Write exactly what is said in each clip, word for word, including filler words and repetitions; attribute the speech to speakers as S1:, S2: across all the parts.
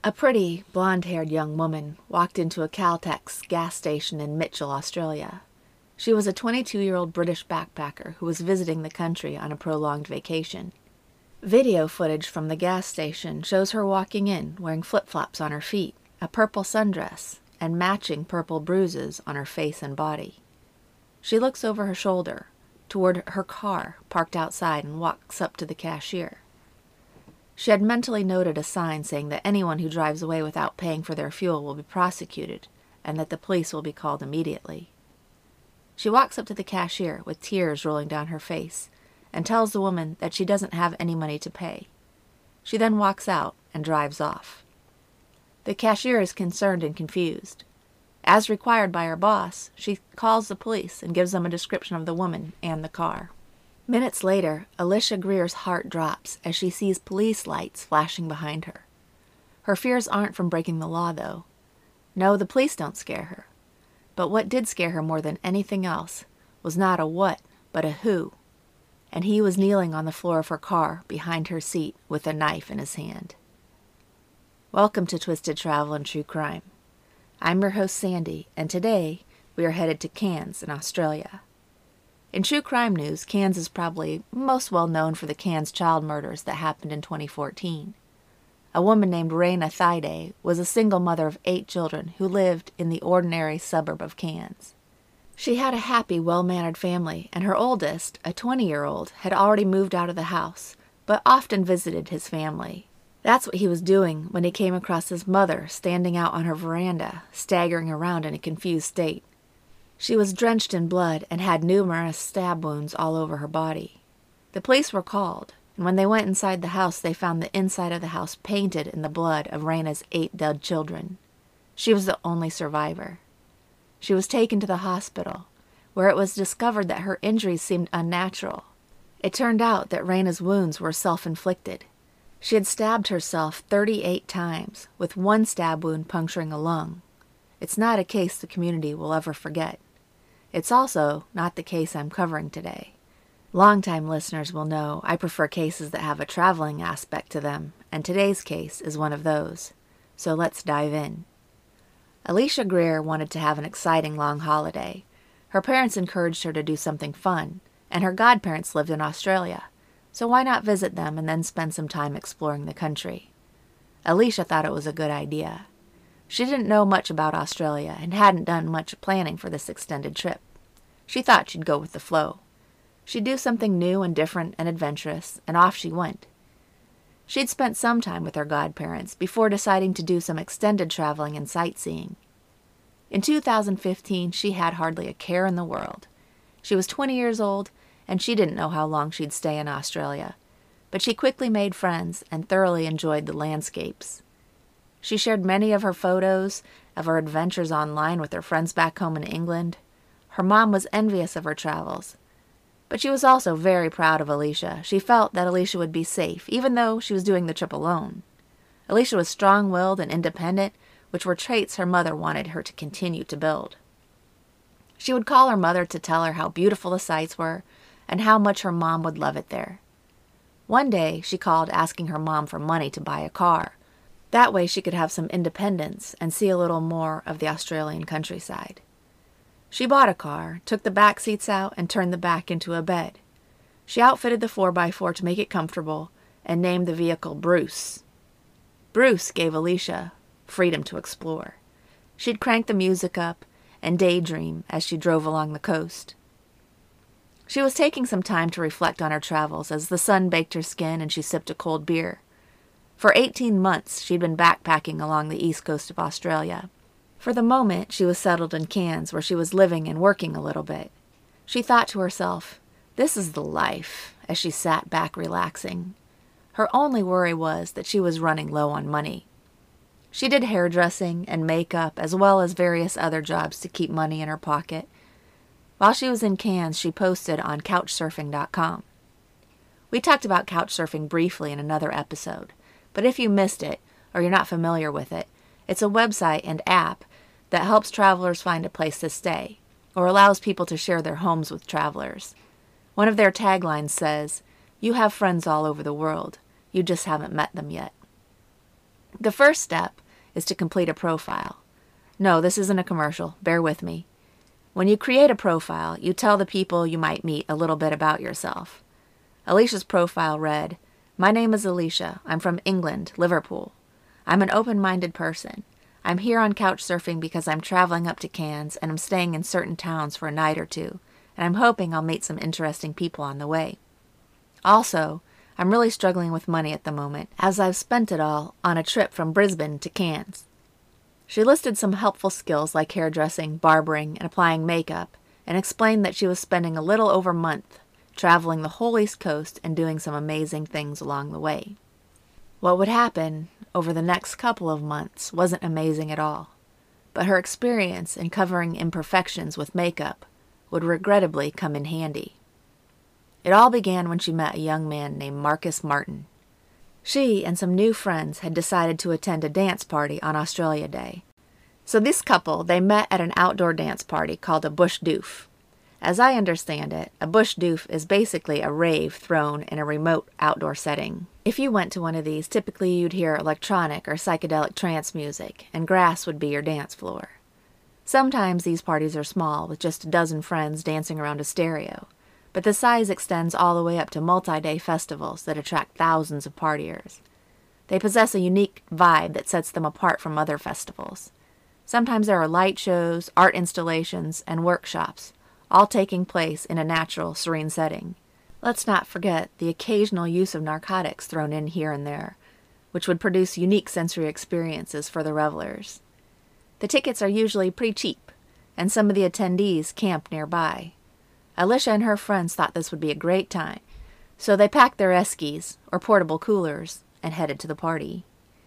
S1: A pretty, blonde-haired young woman walked into a Caltex gas station in Mitchell, Australia. She was a twenty-two-year-old British backpacker who was visiting the country on a prolonged vacation. Video footage from the gas station shows her walking in wearing flip-flops on her feet, a purple sundress, and matching purple bruises on her face and body. She looks over her shoulder, toward her car parked outside, and walks up to the cashier. She had mentally noted a sign saying that anyone who drives away without paying for their fuel will be prosecuted, and that the police will be called immediately. She walks up to the cashier with tears rolling down her face, and tells the woman that she doesn't have any money to pay. She then walks out and drives off. The cashier is concerned and confused. As required by her boss, she calls the police and gives them a description of the woman and the car. Minutes later, Alicia Greer's heart drops as she sees police lights flashing behind her. Her fears aren't from breaking the law, though. No, the police don't scare her. But what did scare her more than anything else was not a what, but a who. And he was kneeling on the floor of her car behind her seat with a knife in his hand. Welcome to Twisted Travel and True Crime. I'm your host, Sandy, and today we are headed to Cairns in Australia. In true crime news, Cairns is probably most well known for the Cairns child murders that happened in twenty fourteen. A woman named Raina Thaiday was a single mother of eight children who lived in the ordinary suburb of Cairns. She had a happy, well-mannered family, and her oldest, a twenty-year-old, had already moved out of the house, but often visited his family. That's what he was doing when he came across his mother standing out on her veranda, staggering around in a confused state. She was drenched in blood and had numerous stab wounds all over her body. The police were called, and when they went inside the house, they found the inside of the house painted in the blood of Raina's eight dead children. She was the only survivor. She was taken to the hospital, where it was discovered that her injuries seemed unnatural. It turned out that Raina's wounds were self-inflicted. She had stabbed herself thirty-eight times, with one stab wound puncturing a lung. It's not a case the community will ever forget. It's also not the case I'm covering today. Longtime listeners will know I prefer cases that have a traveling aspect to them, and today's case is one of those. So let's dive in. Alicia Greer wanted to have an exciting long holiday. Her parents encouraged her to do something fun, and her godparents lived in Australia, so why not visit them and then spend some time exploring the country? Alicia thought it was a good idea. She didn't know much about Australia and hadn't done much planning for this extended trip. She thought she'd go with the flow. She'd do something new and different and adventurous, and off she went. She'd spent some time with her godparents before deciding to do some extended traveling and sightseeing. In two thousand fifteen, she had hardly a care in the world. She was twenty years old, and she didn't know how long she'd stay in Australia, but she quickly made friends and thoroughly enjoyed the landscapes. She shared many of her photos of her adventures online with her friends back home in England. Her mom was envious of her travels, but she was also very proud of Alicia. She felt that Alicia would be safe, even though she was doing the trip alone. Alicia was strong-willed and independent, which were traits her mother wanted her to continue to build. She would call her mother to tell her how beautiful the sights were and how much her mom would love it there. One day, she called asking her mom for money to buy a car. That way she could have some independence and see a little more of the Australian countryside. She bought a car, took the back seats out, and turned the back into a bed. She outfitted the four by four to make it comfortable and named the vehicle Bruce. Bruce gave Alicia freedom to explore. She'd crank the music up and daydream as she drove along the coast. She was taking some time to reflect on her travels as the sun baked her skin and she sipped a cold beer. For eighteen months, she'd been backpacking along the east coast of Australia. For the moment, she was settled in Cairns, where she was living and working a little bit. She thought to herself, this is the life, as she sat back relaxing. Her only worry was that she was running low on money. She did hairdressing and makeup, as well as various other jobs to keep money in her pocket. While she was in Cairns, she posted on couch surfing dot com. We talked about couchsurfing briefly in another episode, but if you missed it, or you're not familiar with it, it's a website and app that helps travelers find a place to stay, or allows people to share their homes with travelers. One of their taglines says, "You have friends all over the world. You just haven't met them yet." The first step is to complete a profile. No, this isn't a commercial. Bear with me. When you create a profile, you tell the people you might meet a little bit about yourself. Alicia's profile read, "My name is Alicia. I'm from England, Liverpool. I'm an open-minded person. I'm here on Couchsurfing because I'm traveling up to Cairns and I'm staying in certain towns for a night or two, and I'm hoping I'll meet some interesting people on the way. Also, I'm really struggling with money at the moment, as I've spent it all on a trip from Brisbane to Cairns." She listed some helpful skills like hairdressing, barbering, and applying makeup, and explained that she was spending a little over a month traveling the whole East Coast and doing some amazing things along the way. What would happen over the next couple of months wasn't amazing at all, but her experience in covering imperfections with makeup would regrettably come in handy. It all began when she met a young man named Marcus Martin. She and some new friends had decided to attend a dance party on Australia Day. So this couple, they met at an outdoor dance party called a bush doof. As I understand it, a bush doof is basically a rave thrown in a remote outdoor setting. If you went to one of these, typically you'd hear electronic or psychedelic trance music, and grass would be your dance floor. Sometimes these parties are small, with just a dozen friends dancing around a stereo, but the size extends all the way up to multi-day festivals that attract thousands of partiers. They possess a unique vibe that sets them apart from other festivals. Sometimes there are light shows, art installations, and workshops, all taking place in a natural, serene setting. Let's not forget the occasional use of narcotics thrown in here and there, which would produce unique sensory experiences for the revelers. The tickets are usually pretty cheap, and some of the attendees camp nearby. Alicia and her friends thought this would be a great time, so they packed their eskies, or portable coolers, and headed to the party.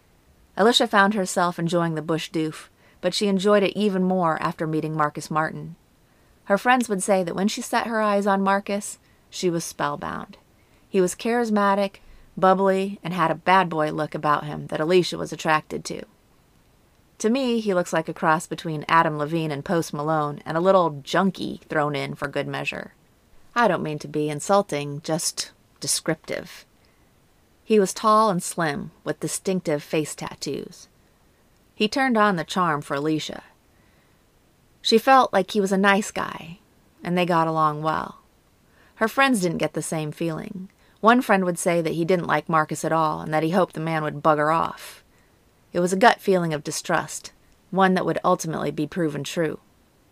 S1: Alicia found herself enjoying the bush doof, but she enjoyed it even more after meeting Marcus Martin. Her friends would say that when she set her eyes on Marcus, she was spellbound. He was charismatic, bubbly, and had a bad boy look about him that Alicia was attracted to. To me, he looks like a cross between Adam Levine and Post Malone, and a little junkie thrown in for good measure. I don't mean to be insulting, just descriptive. He was tall and slim, with distinctive face tattoos. He turned on the charm for Alicia. She felt like he was a nice guy, and they got along well. Her friends didn't get the same feeling. One friend would say that he didn't like Marcus at all, and that he hoped the man would bugger off. It was a gut feeling of distrust, one that would ultimately be proven true.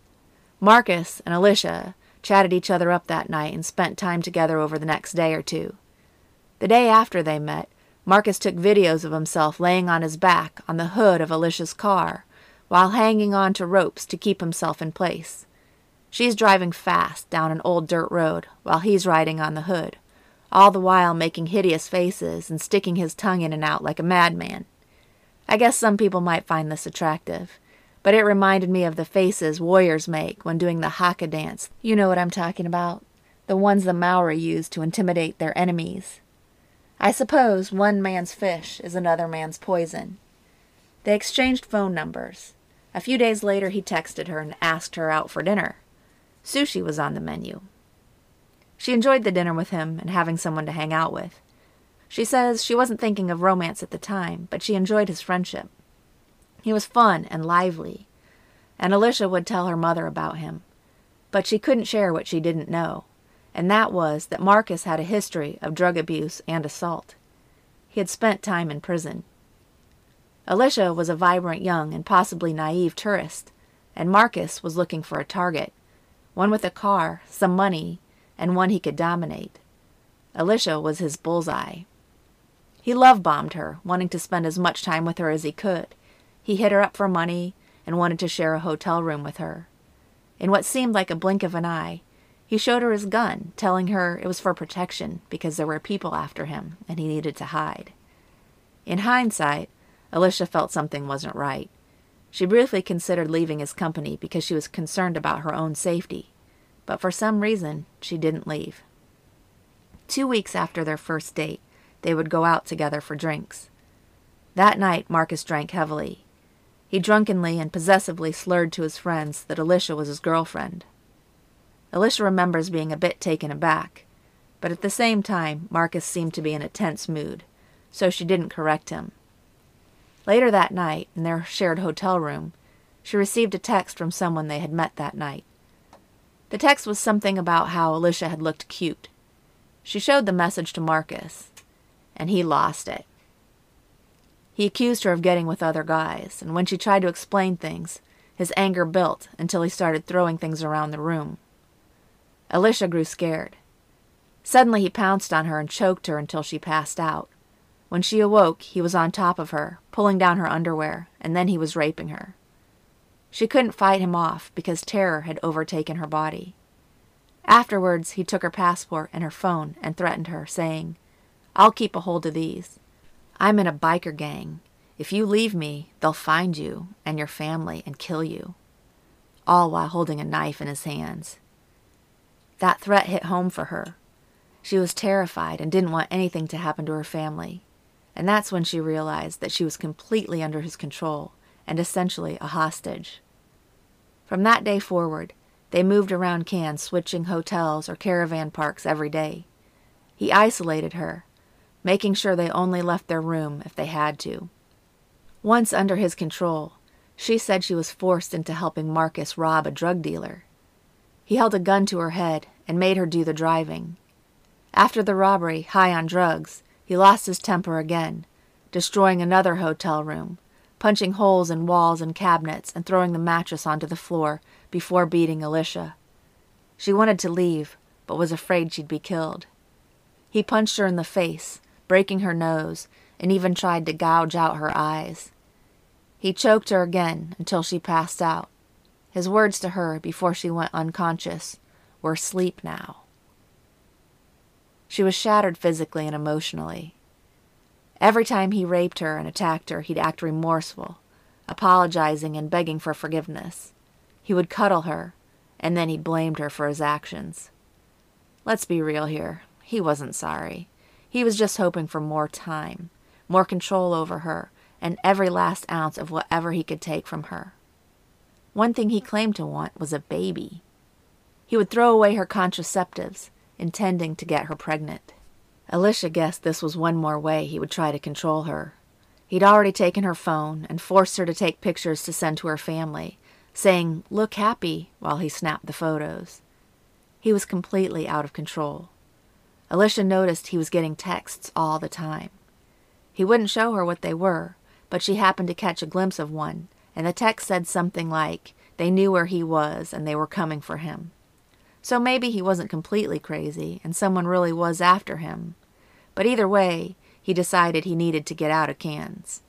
S1: Marcus and Alicia chatted each other up that night and spent time together over the next day or two. The day after they met, Marcus took videos of himself laying on his back on the hood of Alicia's car while hanging on to ropes to keep himself in place. She's driving fast down an old dirt road while he's riding on the hood, all the while making hideous faces and sticking his tongue in and out like a madman. I guess some people might find this attractive, but it reminded me of the faces warriors make when doing the haka dance. You know what I'm talking about, the ones the Maori use to intimidate their enemies. I suppose one man's fish is another man's poison. They exchanged phone numbers. A few days later he texted her and asked her out for dinner. Sushi was on the menu. She enjoyed the dinner with him and having someone to hang out with. She says she wasn't thinking of romance at the time, but she enjoyed his friendship. He was fun and lively, and Alicia would tell her mother about him. But she couldn't share what she didn't know, and that was that Marcus had a history of drug abuse and assault. He had spent time in prison. Alicia was a vibrant young and possibly naive tourist, and Marcus was looking for a target, one with a car, some money, and one he could dominate. Alicia was his bullseye. He love-bombed her, wanting to spend as much time with her as he could. He hit her up for money and wanted to share a hotel room with her. In what seemed like a blink of an eye, he showed her his gun, telling her it was for protection because there were people after him and he needed to hide. In hindsight, Alicia felt something wasn't right. She briefly considered leaving his company because she was concerned about her own safety, but for some reason, she didn't leave. Two weeks after their first date, they would go out together for drinks. That night, Marcus drank heavily. He drunkenly and possessively slurred to his friends that Alicia was his girlfriend. Alicia remembers being a bit taken aback, but at the same time, Marcus seemed to be in a tense mood, so she didn't correct him. Later that night, in their shared hotel room, she received a text from someone they had met that night. The text was something about how Alicia had looked cute. She showed the message to Marcus, and he lost it. He accused her of getting with other guys, and when she tried to explain things, his anger built until he started throwing things around the room. Alicia grew scared. Suddenly he pounced on her and choked her until she passed out. When she awoke, he was on top of her, pulling down her underwear, and then he was raping her. She couldn't fight him off because terror had overtaken her body. Afterwards, he took her passport and her phone and threatened her, saying, "I'll keep a hold of these. I'm in a biker gang. If you leave me, they'll find you and your family and kill you," all while holding a knife in his hands. That threat hit home for her. She was terrified and didn't want anything to happen to her family, and that's when she realized that she was completely under his control and essentially a hostage. From that day forward, they moved around Cannes, switching hotels or caravan parks every day. He isolated her, making sure they only left their room if they had to. Once under his control, she said she was forced into helping Marcus rob a drug dealer. He held a gun to her head and made her do the driving. After the robbery, high on drugs, he lost his temper again, destroying another hotel room, punching holes in walls and cabinets and throwing the mattress onto the floor before beating Alicia. She wanted to leave, but was afraid she'd be killed. He punched her in the face, breaking her nose, and even tried to gouge out her eyes. He choked her again until she passed out. His words to her before she went unconscious were, "Sleep now." She was shattered physically and emotionally. Every time he raped her and attacked her, he'd act remorseful, apologizing and begging for forgiveness. He would cuddle her, and then he blamed her for his actions. Let's be real here. He wasn't sorry. He was just hoping for more time, more control over her, and every last ounce of whatever he could take from her. One thing he claimed to want was a baby. He would throw away her contraceptives, intending to get her pregnant. Alicia guessed this was one more way he would try to control her. He'd already taken her phone and forced her to take pictures to send to her family, saying, "Look happy," while he snapped the photos. He was completely out of control. Alicia noticed he was getting texts all the time. He wouldn't show her what they were, but she happened to catch a glimpse of one, and the text said something like, they knew where he was and they were coming for him. So maybe he wasn't completely crazy, and someone really was after him. But either way, he decided he needed to get out of Cannes.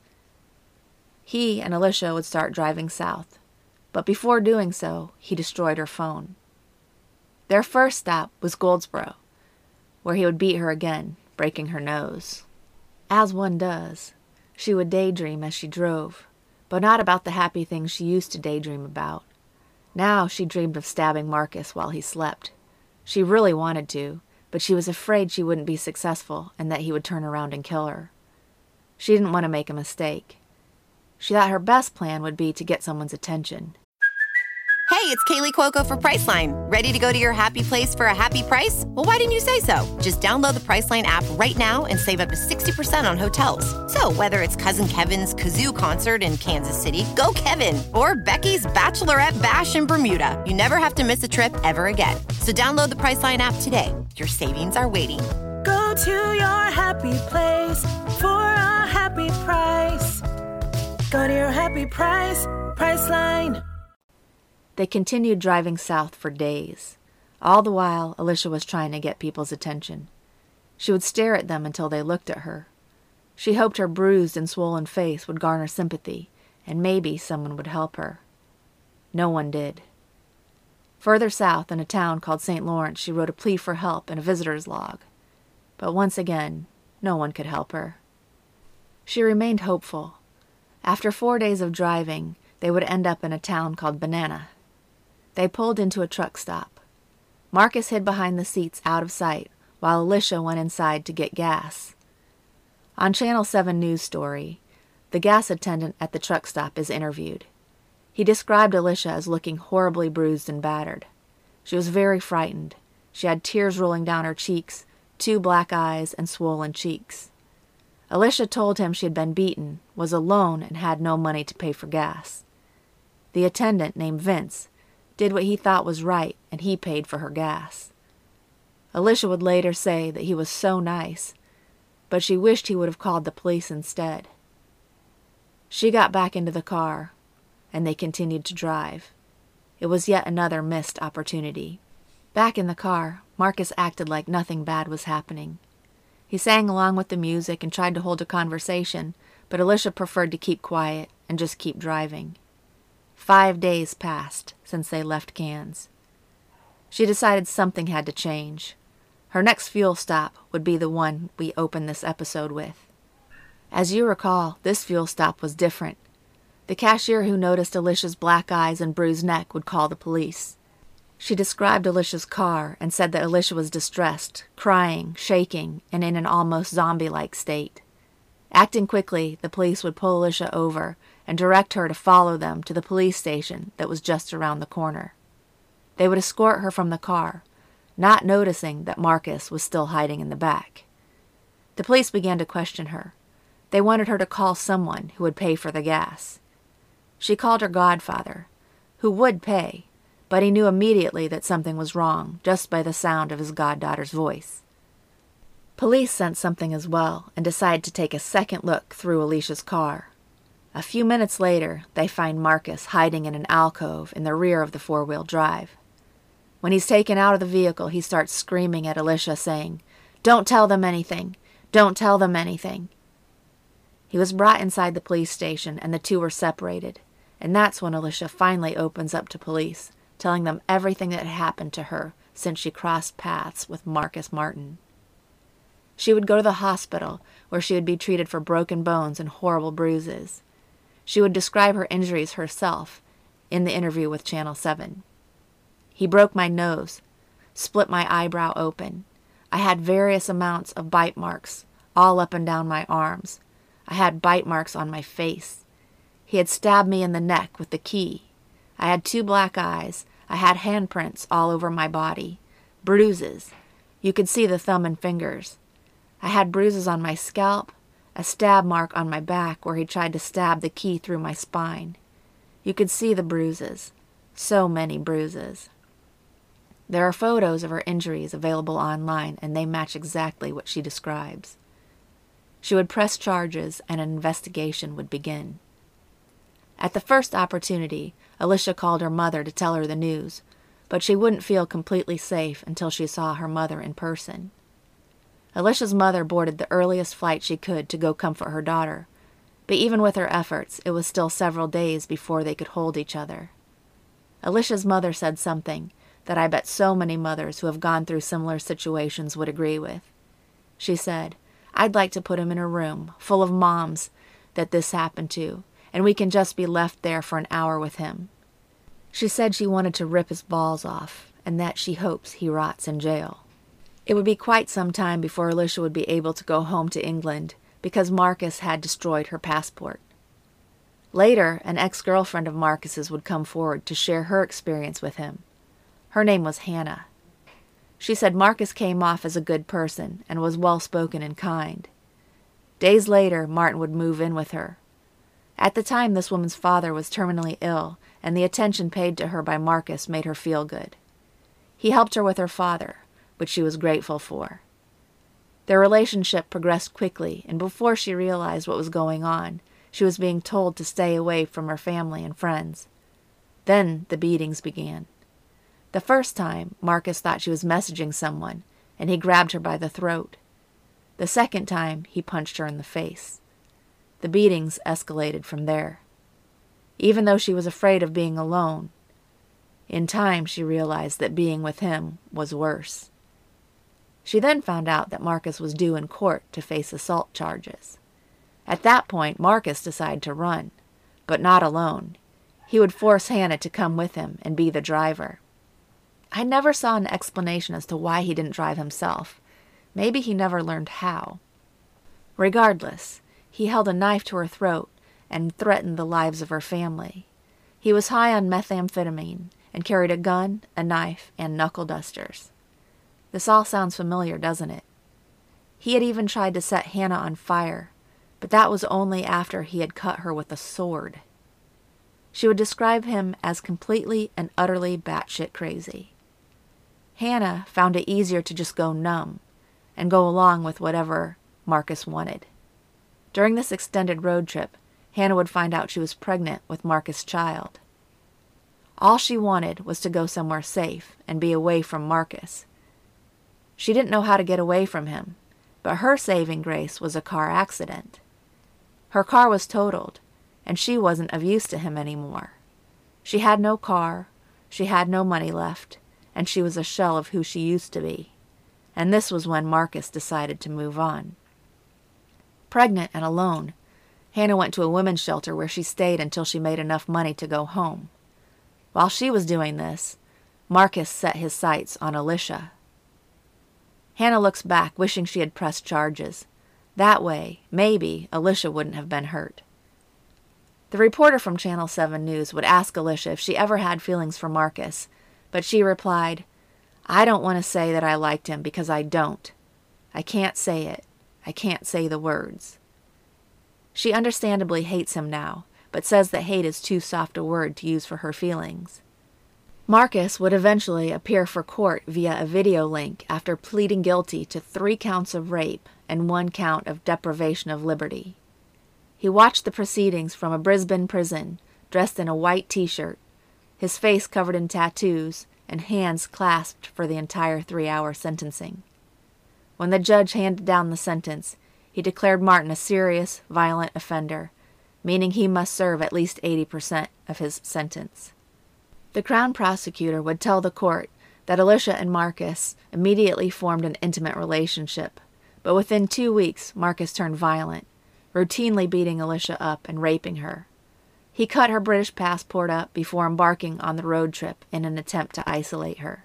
S1: He and Alicia would start driving south, but before doing so, he destroyed her phone. Their first stop was Goldsboro, where he would beat her again, breaking her nose. As one does, she would daydream as she drove, but not about the happy things she used to daydream about. Now she dreamed of stabbing Marcus while he slept. She really wanted to, but she was afraid she wouldn't be successful and that he would turn around and kill her. She didn't want to make a mistake. She thought her best plan would be to get someone's attention.
S2: Hey, it's Kaylee Cuoco for Priceline. Ready to go to your happy place for a happy price? Well, why didn't you say so? Just download the Priceline app right now and save up to sixty percent on hotels. So whether it's Cousin Kevin's Kazoo Concert in Kansas City, go Kevin, or Becky's Bachelorette Bash in Bermuda, you never have to miss a trip ever again. So download the Priceline app today. Your savings are waiting.
S3: Go to your happy place for a happy price. Go to your happy price, Priceline.
S1: They continued driving south for days. All the while, Alicia was trying to get people's attention. She would stare at them until they looked at her. She hoped her bruised and swollen face would garner sympathy, and maybe someone would help her. No one did. Further south, in a town called Saint Lawrence, she wrote a plea for help in a visitor's log. But once again, no one could help her. She remained hopeful. After four days of driving, they would end up in a town called Banana. They pulled into a truck stop. Marcus hid behind the seats out of sight, while Alicia went inside to get gas. On Channel seven News Story, the gas attendant at the truck stop is interviewed. He described Alicia as looking horribly bruised and battered. She was very frightened. She had tears rolling down her cheeks, two black eyes, and swollen cheeks. Alicia told him she had been beaten, was alone, and had no money to pay for gas. The attendant, named Vince, did what he thought was right, and he paid for her gas. Alicia would later say that he was so nice, but she wished he would have called the police instead. She got back into the car, and they continued to drive. It was yet another missed opportunity. Back in the car, Marcus acted like nothing bad was happening. He sang along with the music and tried to hold a conversation, but Alicia preferred to keep quiet and just keep driving. Five days passed since they left Cannes. She decided something had to change. Her next fuel stop would be the one we open this episode with. As you recall, this fuel stop was different. The cashier who noticed Alicia's black eyes and bruised neck would call the police. She described Alicia's car and said that Alicia was distressed, crying, shaking, and in an almost zombie-like state. Acting quickly, the police would pull Alicia over and direct her to follow them to the police station that was just around the corner. They would escort her from the car, not noticing that Marcus was still hiding in the back. The police began to question her. They wanted her to call someone who would pay for the gas. She called her godfather, who would pay, but he knew immediately that something was wrong just by the sound of his goddaughter's voice. Police sensed something as well and decided to take a second look through Alicia's car. A few minutes later, they find Marcus hiding in an alcove in the rear of the four-wheel drive. When he's taken out of the vehicle, he starts screaming at Alicia, saying, "Don't tell them anything! Don't tell them anything!" He was brought inside the police station, and the two were separated, and that's when Alicia finally opens up to police, telling them everything that had happened to her since she crossed paths with Marcus Martin. She would go to the hospital, where she would be treated for broken bones and horrible bruises. She would describe her injuries herself in the interview with Channel seven. "He broke my nose, split my eyebrow open. I had various amounts of bite marks all up and down my arms. I had bite marks on my face. He had stabbed me in the neck with the key. I had two black eyes. I had handprints all over my body. Bruises. You could see the thumb and fingers. I had bruises on my scalp, a stab mark on my back where he tried to stab the key through my spine. You could see the bruises. So many bruises." There are photos of her injuries available online, and they match exactly what she describes. She would press charges, and an investigation would begin. At the first opportunity, Alicia called her mother to tell her the news, but she wouldn't feel completely safe until she saw her mother in person. Alicia's mother boarded the earliest flight she could to go comfort her daughter, but even with her efforts, it was still several days before they could hold each other. Alicia's mother said something that I bet so many mothers who have gone through similar situations would agree with. She said, "I'd like to put him in a room full of moms that this happened to, and we can just be left there for an hour with him." She said she wanted to rip his balls off, and that she hopes he rots in jail. It would be quite some time before Alicia would be able to go home to England, because Marcus had destroyed her passport. Later, an ex-girlfriend of Marcus's would come forward to share her experience with him. Her name was Hannah. She said Marcus came off as a good person and was well-spoken and kind. Days later, Martin would move in with her. At the time, this woman's father was terminally ill, and the attention paid to her by Marcus made her feel good. He helped her with her father, which she was grateful for. Their relationship progressed quickly, and before she realized what was going on, she was being told to stay away from her family and friends. Then the beatings began. The first time, Marcus thought she was messaging someone, and he grabbed her by the throat. The second time, he punched her in the face. The beatings escalated from there. Even though she was afraid of being alone, in time she realized that being with him was worse. She then found out that Marcus was due in court to face assault charges. At that point, Marcus decided to run, but not alone. He would force Hannah to come with him and be the driver. I never saw an explanation as to why he didn't drive himself. Maybe he never learned how. Regardless, he held a knife to her throat and threatened the lives of her family. He was high on methamphetamine and carried a gun, a knife, and knuckle dusters. This all sounds familiar, doesn't it? He had even tried to set Hannah on fire, but that was only after he had cut her with a sword. She would describe him as completely and utterly batshit crazy. Hannah found it easier to just go numb and go along with whatever Marcus wanted. During this extended road trip, Hannah would find out she was pregnant with Marcus' child. All she wanted was to go somewhere safe and be away from Marcus. She didn't know how to get away from him, but her saving grace was a car accident. Her car was totaled, and she wasn't of use to him anymore. She had no car, she had no money left, and she was a shell of who she used to be. And this was when Marcus decided to move on. Pregnant and alone, Hannah went to a women's shelter where she stayed until she made enough money to go home. While she was doing this, Marcus set his sights on Alicia. Hannah looks back, wishing she had pressed charges. That way, maybe, Alicia wouldn't have been hurt. The reporter from Channel seven News would ask Alicia if she ever had feelings for Marcus, but she replied, "I don't want to say that I liked him because I don't. I can't say it. I can't say the words." She understandably hates him now, but says that hate is too soft a word to use for her feelings. Marcus would eventually appear for court via a video link after pleading guilty to three counts of rape and one count of deprivation of liberty. He watched the proceedings from a Brisbane prison, dressed in a white t-shirt, his face covered in tattoos, and hands clasped for the entire three-hour sentencing. When the judge handed down the sentence, he declared Martin a serious, violent offender, meaning he must serve at least eighty percent of his sentence. The Crown prosecutor would tell the court that Alicia and Marcus immediately formed an intimate relationship, but within two weeks Marcus turned violent, routinely beating Alicia up and raping her. He cut her British passport up before embarking on the road trip in an attempt to isolate her.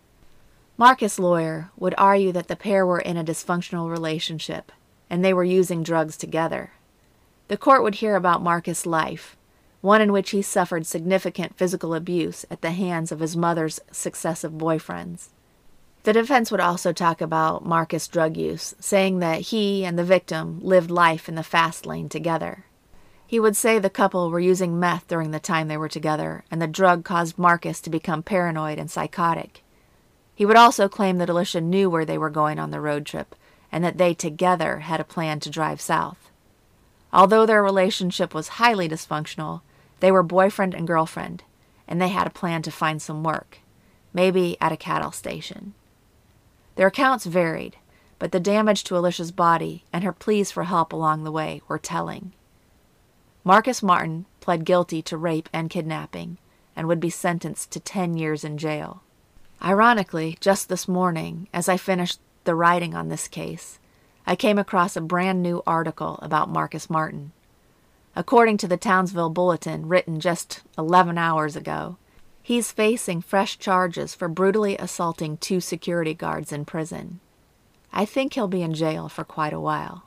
S1: Marcus' lawyer would argue that the pair were in a dysfunctional relationship, and they were using drugs together. The court would hear about Marcus' life, one in which he suffered significant physical abuse at the hands of his mother's successive boyfriends. The defense would also talk about Marcus' drug use, saying that he and the victim lived life in the fast lane together. He would say the couple were using meth during the time they were together, and the drug caused Marcus to become paranoid and psychotic. He would also claim that Alicia knew where they were going on the road trip, and that they together had a plan to drive south. Although their relationship was highly dysfunctional, they were boyfriend and girlfriend, and they had a plan to find some work, maybe at a cattle station. Their accounts varied, but the damage to Alicia's body and her pleas for help along the way were telling. Marcus Martin pled guilty to rape and kidnapping and would be sentenced to ten years in jail. Ironically, just this morning, as I finished the writing on this case, I came across a brand new article about Marcus Martin. According to the Townsville Bulletin, written just eleven hours ago, he's facing fresh charges for brutally assaulting two security guards in prison. I think he'll be in jail for quite a while.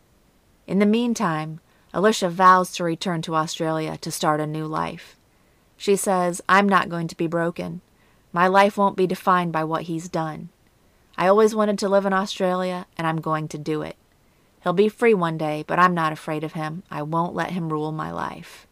S1: In the meantime, Alicia vows to return to Australia to start a new life. She says, "I'm not going to be broken. My life won't be defined by what he's done. I always wanted to live in Australia, and I'm going to do it. He'll be free one day, but I'm not afraid of him. I won't let him rule my life."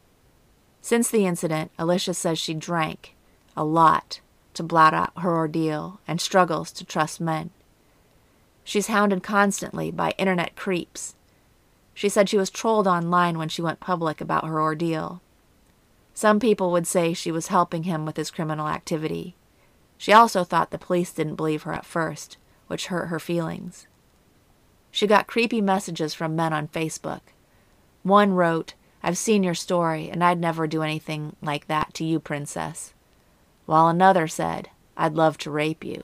S1: Since the incident, Alicia says she drank a lot to blot out her ordeal and struggles to trust men. She's hounded constantly by internet creeps. She said she was trolled online when she went public about her ordeal. Some people would say she was helping him with his criminal activity. She also thought the police didn't believe her at first, which hurt her feelings. She got creepy messages from men on Facebook. One wrote, "I've seen your story, and I'd never do anything like that to you, princess." While another said, "I'd love to rape you."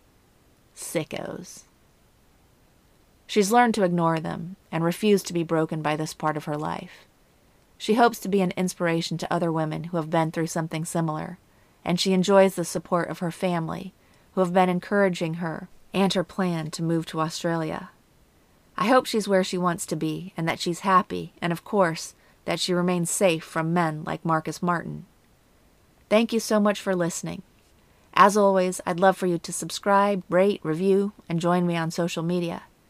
S1: Sickos. She's learned to ignore them and refuse to be broken by this part of her life. She hopes to be an inspiration to other women who have been through something similar, and she enjoys the support of her family, who have been encouraging her and her plan to move to Australia. I hope she's where she wants to be, and that she's happy, and of course, that she remains safe from men like Marcus Martin. Thank you so much for listening. As always, I'd love for you to subscribe, rate, review, and join me on social media.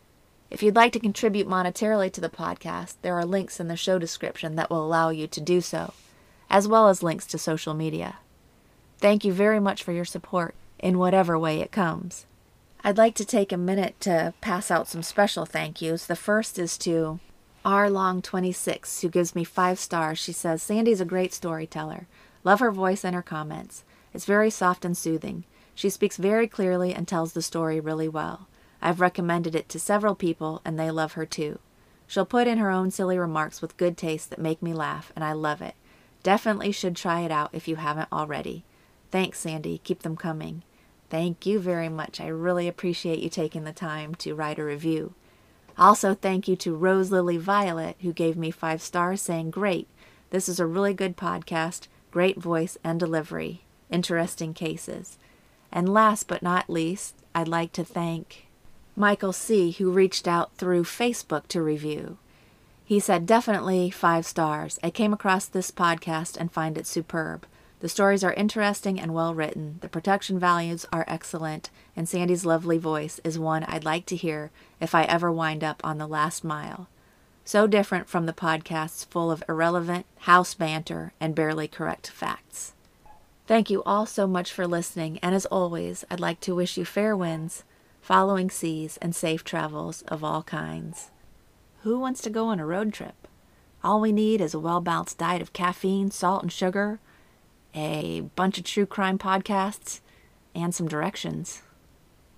S1: If you'd like to contribute monetarily to the podcast, there are links in the show description that will allow you to do so, as well as links to social media. Thank you very much for your support, in whatever way it comes. I'd like to take a minute to pass out some special thank yous. The first is to R Long twenty-six, who gives me five stars. She says, Sandy's a great storyteller. Love her voice and her comments. It's very soft and soothing. She speaks very clearly and tells the story really well. I've recommended it to several people, and they love her too. She'll put in her own silly remarks with good taste that make me laugh, and I love it. Definitely should try it out if you haven't already. Thanks, Sandy. Keep them coming. Thank you very much. I really appreciate you taking the time to write a review. Also, thank you to Rose Lily Violet, who gave me five stars, saying, great. This is a really good podcast. Great voice and delivery. Interesting cases. And last but not least, I'd like to thank Michael C., who reached out through Facebook to review. He said, definitely five stars. I came across this podcast and find it superb. The stories are interesting and well written. The production values are excellent, and Sandy's lovely voice is one I'd like to hear if I ever wind up on the last mile. So different from the podcasts full of irrelevant house banter and barely correct facts. Thank you all so much for listening, and as always, I'd like to wish you fair winds, following seas, and safe travels of all kinds. Who wants to go on a road trip? All we need is a well-balanced diet of caffeine, salt, and sugar, a bunch of true crime podcasts, and some directions.